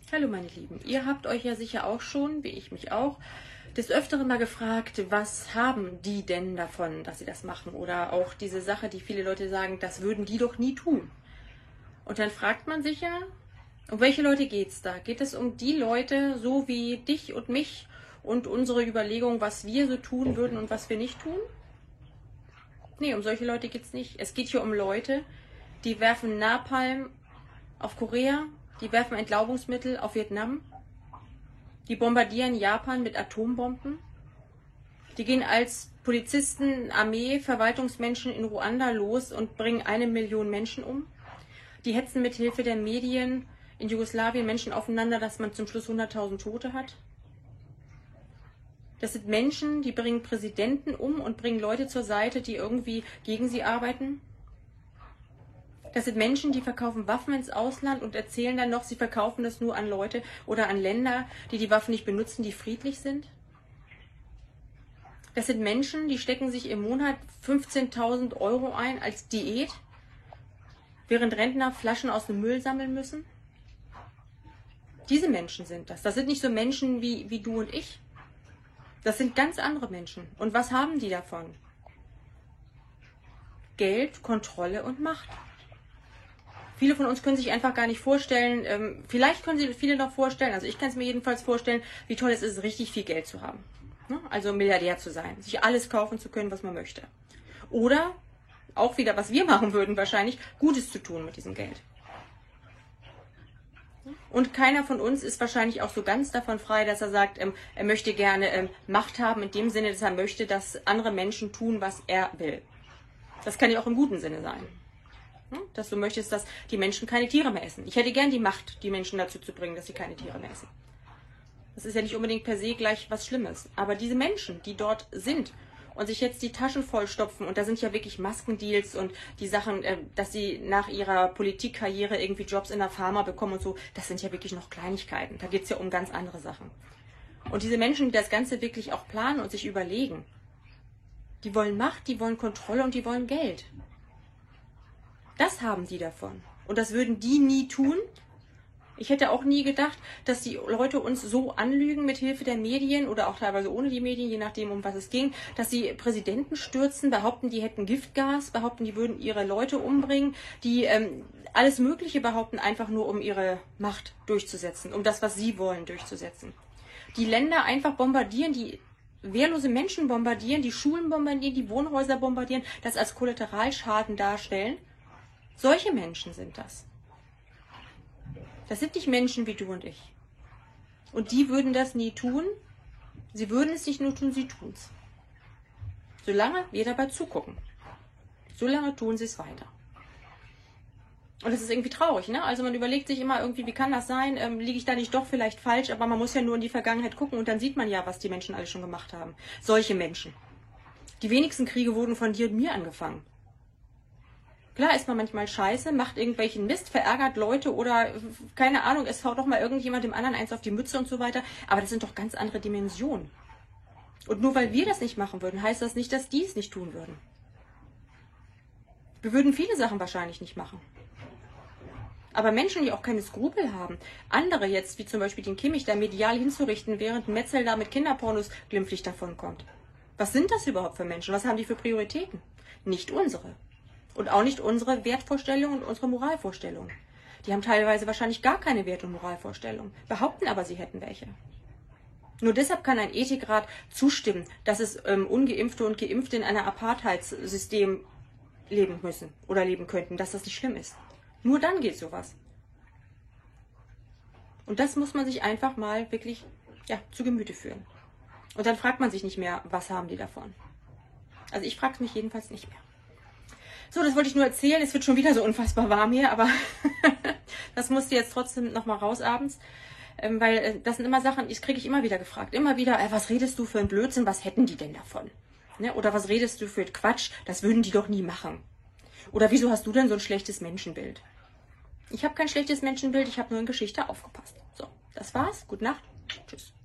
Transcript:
Hallo meine Lieben, ihr habt euch ja sicher auch schon, wie ich mich auch, des Öfteren mal gefragt, was haben die denn davon, dass sie das machen? Oder auch diese Sache, die viele Leute sagen, das würden die doch nie tun. Und dann fragt man sich ja, um welche Leute geht es da? Geht es um die Leute, so wie dich und mich und unsere Überlegung, was wir so tun würden und was wir nicht tun? Nee, um solche Leute geht es nicht. Es geht hier um Leute, die werfen Napalm auf Korea, die werfen Entlaubungsmittel auf Vietnam, die bombardieren Japan mit Atombomben, die gehen als Polizisten, Armee, Verwaltungsmenschen in Ruanda los und bringen 1 Million Menschen um. Die hetzen mit Hilfe der Medien in Jugoslawien Menschen aufeinander, dass man zum Schluss 100.000 Tote hat. Das sind Menschen, die bringen Präsidenten um und bringen Leute zur Seite, die irgendwie gegen sie arbeiten. Das sind Menschen, die verkaufen Waffen ins Ausland und erzählen dann noch, sie verkaufen das nur an Leute oder an Länder, die die Waffen nicht benutzen, die friedlich sind. Das sind Menschen, die stecken sich im Monat 15.000 € ein als Diät, während Rentner Flaschen aus dem Müll sammeln müssen. Diese Menschen sind das. Das sind nicht so Menschen wie du und ich. Das sind ganz andere Menschen. Und was haben die davon? Geld, Kontrolle und Macht. Viele von uns können sich einfach gar nicht vorstellen, vielleicht können sich viele noch vorstellen, also ich kann es mir jedenfalls vorstellen, wie toll es ist, richtig viel Geld zu haben. Also Milliardär zu sein, sich alles kaufen zu können, was man möchte. Oder auch wieder, was wir machen würden wahrscheinlich, Gutes zu tun mit diesem Geld. Und keiner von uns ist wahrscheinlich auch so ganz davon frei, dass er sagt, er möchte gerne Macht haben, in dem Sinne, dass er möchte, dass andere Menschen tun, was er will. Das kann ja auch im guten Sinne sein. Dass du möchtest, dass die Menschen keine Tiere mehr essen. Ich hätte gern die Macht, die Menschen dazu zu bringen, dass sie keine Tiere mehr essen. Das ist ja nicht unbedingt per se gleich was Schlimmes. Aber diese Menschen, die dort sind und sich jetzt die Taschen vollstopfen, und da sind ja wirklich Maskendeals und die Sachen, dass sie nach ihrer Politikkarriere irgendwie Jobs in der Pharma bekommen und so, das sind ja wirklich noch Kleinigkeiten. Da geht es ja um ganz andere Sachen. Und diese Menschen, die das Ganze wirklich auch planen und sich überlegen, die wollen Macht, die wollen Kontrolle und die wollen Geld. Das haben die davon. Und das würden die nie tun. Ich hätte auch nie gedacht, dass die Leute uns so anlügen mit Hilfe der Medien oder auch teilweise ohne die Medien, je nachdem, um was es ging, dass sie Präsidenten stürzen, behaupten, die hätten Giftgas, behaupten, die würden ihre Leute umbringen, die alles Mögliche behaupten, einfach nur um ihre Macht durchzusetzen, um das, was sie wollen, durchzusetzen. Die Länder einfach bombardieren, die wehrlose Menschen bombardieren, die Schulen bombardieren, die Wohnhäuser bombardieren, das als Kollateralschaden darstellen. Solche Menschen sind das. Das sind nicht Menschen wie du und ich. Und die würden das nie tun. Sie würden es nicht nur tun, sie tun es. Solange wir dabei zugucken. Solange tun sie es weiter. Und das ist irgendwie traurig, ne? Also man überlegt sich immer irgendwie, wie kann das sein? Liege ich da nicht doch vielleicht falsch? Aber man muss ja nur in die Vergangenheit gucken und dann sieht man ja, was die Menschen alle schon gemacht haben. Solche Menschen. Die wenigsten Kriege wurden von dir und mir angefangen. Klar ist man manchmal scheiße, macht irgendwelchen Mist, verärgert Leute oder, keine Ahnung, es haut doch mal irgendjemand dem anderen eins auf die Mütze und so weiter. Aber das sind doch ganz andere Dimensionen. Und nur weil wir das nicht machen würden, heißt das nicht, dass die es nicht tun würden. Wir würden viele Sachen wahrscheinlich nicht machen. Aber Menschen, die auch keine Skrupel haben, andere jetzt, wie zum Beispiel den Kimmich, da medial hinzurichten, während Metzel da mit Kinderpornos glimpflich davonkommt. Was sind das überhaupt für Menschen? Was haben die für Prioritäten? Nicht unsere. Und auch nicht unsere Wertvorstellungen und unsere Moralvorstellungen. Die haben teilweise wahrscheinlich gar keine Wert- und Moralvorstellungen, behaupten aber, sie hätten welche. Nur deshalb kann ein Ethikrat zustimmen, dass es Ungeimpfte und Geimpfte in einem Apartheidssystem leben müssen oder leben könnten, dass das nicht schlimm ist. Nur dann geht sowas. Und das muss man sich einfach mal wirklich zu Gemüte führen. Und dann fragt man sich nicht mehr, was haben die davon. Also ich frage es mich jedenfalls nicht mehr. So, das wollte ich nur erzählen. Es wird schon wieder so unfassbar warm hier, aber das musste jetzt trotzdem nochmal raus abends. Weil das sind immer Sachen, das kriege ich immer wieder gefragt. Immer wieder, was redest du für ein Blödsinn, was hätten die denn davon? Ne? Oder was redest du für Quatsch, das würden die doch nie machen. Oder wieso hast du denn so ein schlechtes Menschenbild? Ich habe kein schlechtes Menschenbild, ich habe nur in Geschichte aufgepasst. So, das war's. Gute Nacht. Tschüss.